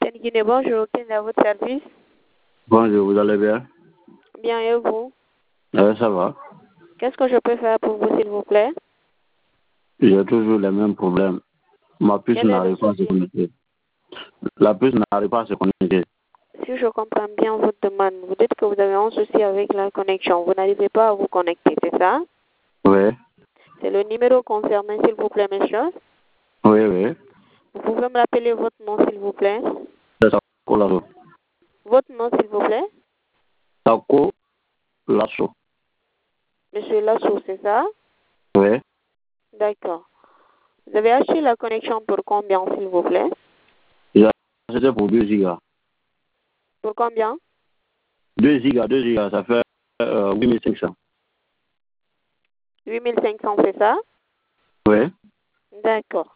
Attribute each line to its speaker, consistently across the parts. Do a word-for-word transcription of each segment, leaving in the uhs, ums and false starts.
Speaker 1: Guinée, bonjour, quel est votre service?
Speaker 2: Bonjour, vous allez bien?
Speaker 1: Bien, et vous?
Speaker 2: Euh, ça va.
Speaker 1: Qu'est-ce que je peux faire pour vous, s'il vous plaît?
Speaker 2: J'ai toujours les mêmes problèmes. Ma puce
Speaker 1: Quel est le
Speaker 2: n'arrive pas à se
Speaker 1: souci?
Speaker 2: connecter. La puce n'arrive pas à se connecter.
Speaker 1: Si je comprends bien votre demande, vous dites que vous avez un souci avec la connexion. Vous n'arrivez pas à vous connecter, c'est ça?
Speaker 2: Oui,
Speaker 1: C'est le numéro concerné, s'il vous plaît, monsieur.
Speaker 2: oui, oui.
Speaker 1: Vous pouvez me rappeler votre nom, s'il vous plaît?
Speaker 2: C'est Tako Lasso.
Speaker 1: Votre nom, s'il vous plaît?
Speaker 2: Tako Lasso.
Speaker 1: Monsieur Lasso, c'est ça?
Speaker 2: Oui.
Speaker 1: D'accord. Vous avez acheté la connexion pour combien, s'il vous plaît?
Speaker 2: J'ai acheté pour deux gigas.
Speaker 1: Pour combien?
Speaker 2: deux gigas, deux gigas, ça fait euh, huit mille cinq cents.
Speaker 1: huit mille cinq cents, c'est ça?
Speaker 2: Oui.
Speaker 1: D'accord.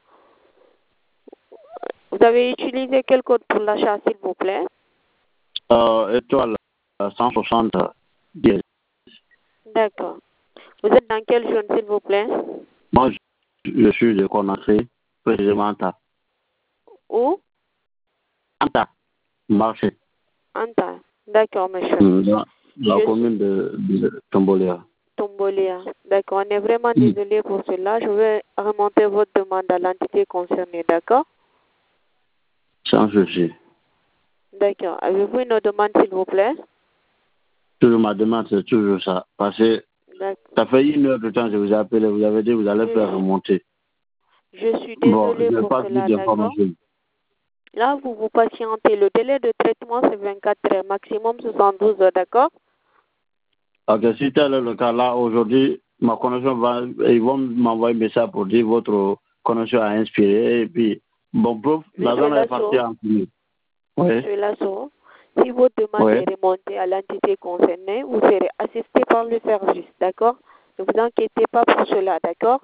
Speaker 1: Vous avez utilisé quel code pour l'achat, s'il vous plaît?
Speaker 2: Euh, étoile euh, cent soixante dix.
Speaker 1: D'accord. Vous êtes dans quelle zone, s'il vous plaît?
Speaker 2: Moi, je, je suis de Conakry, précisément Anta.
Speaker 1: Où?
Speaker 2: Anta, marché.
Speaker 1: Anta. D'accord, monsieur.
Speaker 2: Mm, Dans la
Speaker 1: Je
Speaker 2: commune de, de Tombolia.
Speaker 1: Tombolia. D'accord. On est vraiment
Speaker 2: Mm.
Speaker 1: désolé pour cela. Je vais remonter votre demande à l'entité concernée, d'accord?
Speaker 2: Sans souci.
Speaker 1: D'accord. Avez-vous une autre demande, s'il vous plaît?
Speaker 2: Toujours ma demande, c'est toujours ça. Parce que
Speaker 1: D'accord.
Speaker 2: ça fait une heure de temps que je vous ai appelé, vous avez dit que vous allez
Speaker 1: Je,
Speaker 2: faire remonter.
Speaker 1: je suis
Speaker 2: Bon, je
Speaker 1: désolée
Speaker 2: n'ai
Speaker 1: pour
Speaker 2: pas plus
Speaker 1: cela, d'accord?
Speaker 2: d'informations.
Speaker 1: Là, vous vous patientez. Le délai de traitement, c'est vingt-quatre heures, maximum soixante-douze heures, d'accord?
Speaker 2: Ok, si tel est le cas là, aujourd'hui, ma connexion va, ils vont m'envoyer un message pour dire votre connexion a inspiré. Et puis, bon, prof,
Speaker 1: Monsieur
Speaker 2: l'argent est parti
Speaker 1: Lasso,
Speaker 2: en premier. Oui,
Speaker 1: Monsieur Lasso, si votre demande
Speaker 2: oui.
Speaker 1: est remontée à l'entité concernée, vous serez assisté par le service, d'accord? Ne vous inquiétez pas pour cela, d'accord?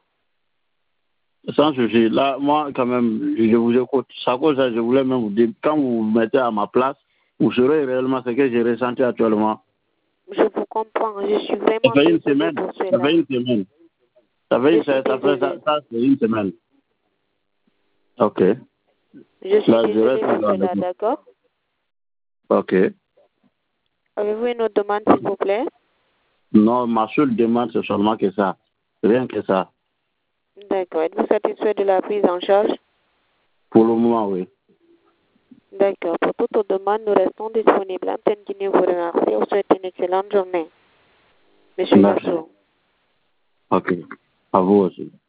Speaker 2: Sans souci. Là, moi, quand même, je vous écoute. Ça cause ça, je voulais même vous dire, quand vous vous mettez à ma place, vous saurez réellement ce que j'ai ressenti actuellement.
Speaker 1: Je vous comprends, je suis
Speaker 2: Ça
Speaker 1: vraiment
Speaker 2: fait une
Speaker 1: désolée
Speaker 2: semaine.
Speaker 1: pour
Speaker 2: Ça
Speaker 1: cela.
Speaker 2: fait une semaine. Ça fait,
Speaker 1: Je
Speaker 2: une-
Speaker 1: suis
Speaker 2: ça, ça fait ça,
Speaker 1: désolée.
Speaker 2: ça c'est une semaine. Ok.
Speaker 1: Je suis
Speaker 2: Là, je
Speaker 1: désolée
Speaker 2: reste
Speaker 1: pour
Speaker 2: toujours avec
Speaker 1: cela,
Speaker 2: vous.
Speaker 1: d'accord?
Speaker 2: Ok.
Speaker 1: Avez-vous une autre demande, s'il vous plaît?
Speaker 2: Non, ma seule demande, c'est seulement que ça. Rien que ça.
Speaker 1: D'accord. Êtes-vous satisfait de la prise en charge?
Speaker 2: Pour le moment, oui.
Speaker 1: D'accord. Pour toute autre demande, nous restons disponibles. Antenne Guinée vous remercie. Vous souhaite une excellente journée. Monsieur
Speaker 2: Merci.
Speaker 1: Lasso.
Speaker 2: Ok. À vous aussi.